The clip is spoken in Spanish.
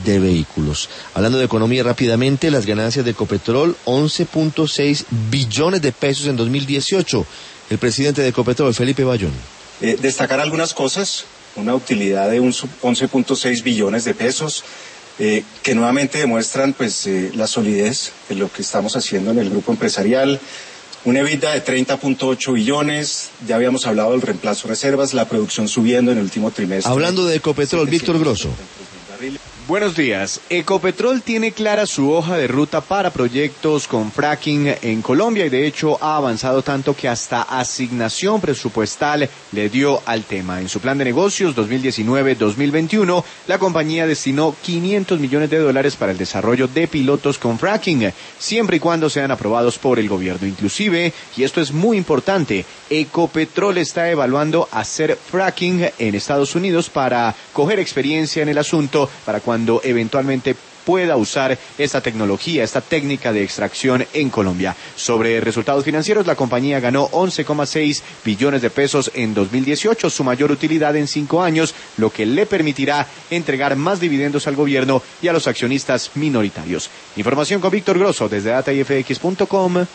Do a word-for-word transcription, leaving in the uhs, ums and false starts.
de vehículos. Hablando de economía rápidamente, las ganancias de Ecopetrol, once punto seis billones de pesos en dos mil dieciocho. El presidente de Ecopetrol, Felipe Bayón. Eh, destacar algunas cosas, una utilidad de un once punto seis billones de pesos, eh, que nuevamente demuestran pues eh, la solidez de lo que estamos haciendo en el grupo empresarial. Una EBITDA de treinta punto ocho billones, ya habíamos hablado del reemplazo de reservas, la producción subiendo en el último trimestre. Hablando de Ecopetrol, Víctor Grosso. Buenos días. Ecopetrol tiene clara su hoja de ruta para proyectos con fracking en Colombia y de hecho ha avanzado tanto que hasta asignación presupuestal le dio al tema. En su plan de negocios dos mil diecinueve dos mil veintiuno, la compañía destinó quinientos millones de dólares para el desarrollo de pilotos con fracking, siempre y cuando sean aprobados por el gobierno. Inclusive, y esto es muy importante, Ecopetrol está evaluando hacer fracking en Estados Unidos para coger experiencia en el asunto para cuando cuando eventualmente pueda usar esta tecnología, esta técnica de extracción en Colombia. Sobre resultados financieros, la compañía ganó once coma seis billones de pesos en dos mil dieciocho, su mayor utilidad en cinco años, lo que le permitirá entregar más dividendos al gobierno y a los accionistas minoritarios. Información con Víctor Grosso desde data y f x punto com.